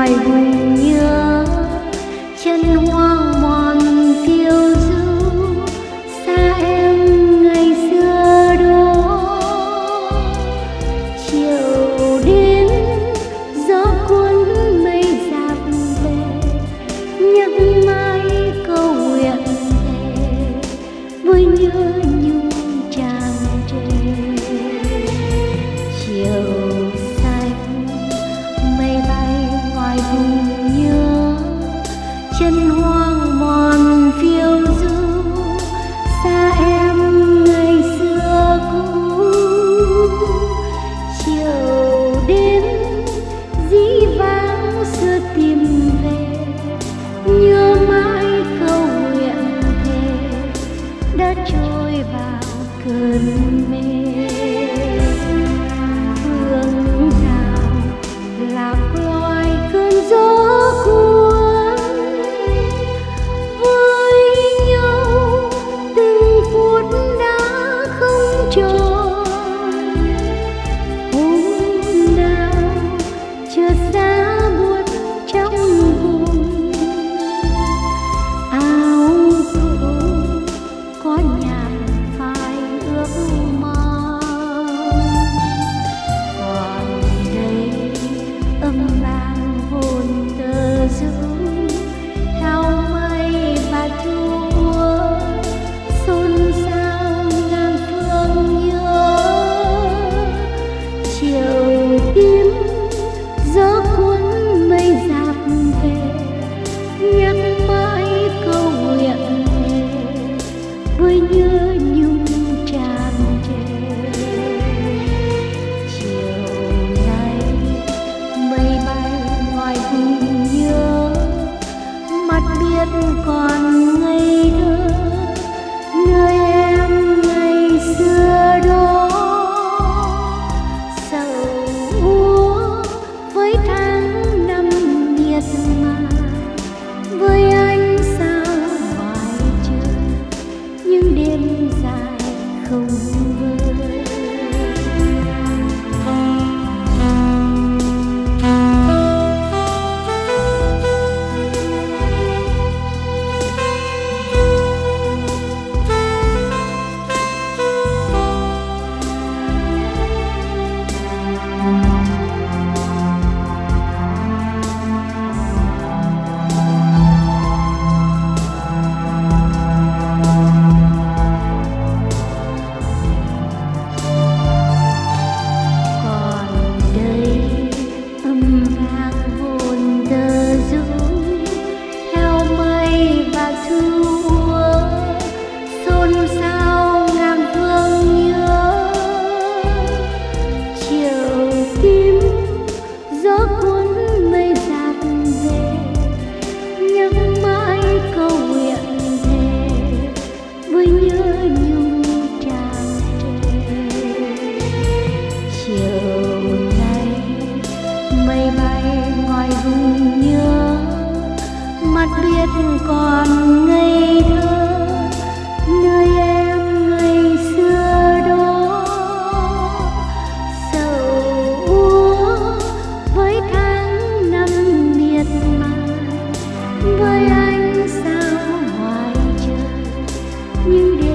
ngoài vùng nhớ chân hoang mòn phiêu du xa em ngày xưa đó. Chiều đến gió cuốn mây dạt về nhắc mãi câu nguyện thề vui nhớ nhung tràn trề. Chiều xanh mây bay ngoài vùng nhớ chân hoang mòn phiêu du xa em ngày xưa cũ. Chiều đến dĩ vãng xưa tìm về nhớ mãi câu nguyện thề đã trôi vào cơn mê. Phương nào lạc loài cơn gió cuốn với nhau từng phút đã không tròn. Hôm nào chợt giá buốt trong vùng áo cũ có nhạt phai ước mơ. Còn đây âm vang hồn tơ rũ theo mây và chúa xôn xao ngàn phương nhớ. Chiều tím gió cuốn mây dạt về nhắc mãi câu nguyện thề vui nhớ nhung tràn trề. Chiều nay mây bay ngoài vùng nhớ mắt biết còn ngây thơ nơi em ngày xưa đó. Sầu úa với tháng năm miệt mài với ánh sao ngoài trời những đêm dài không vơi. Còn đây âm vang hồn tơ rũ theo mây và chúa xôn xao ngàn phương nhớ. Chiều tím gió cuốn mây dạt về nhắc mãi câu nguyện thề vui nhớ nhung tràn trề. Chiều nay mây bay ngoài vùng nhớ mắt biết còn ngây thơ nơi em ngày xưa đó. Sầu úa với tháng năm miệt mài với ánh sao ngoài trời những đêm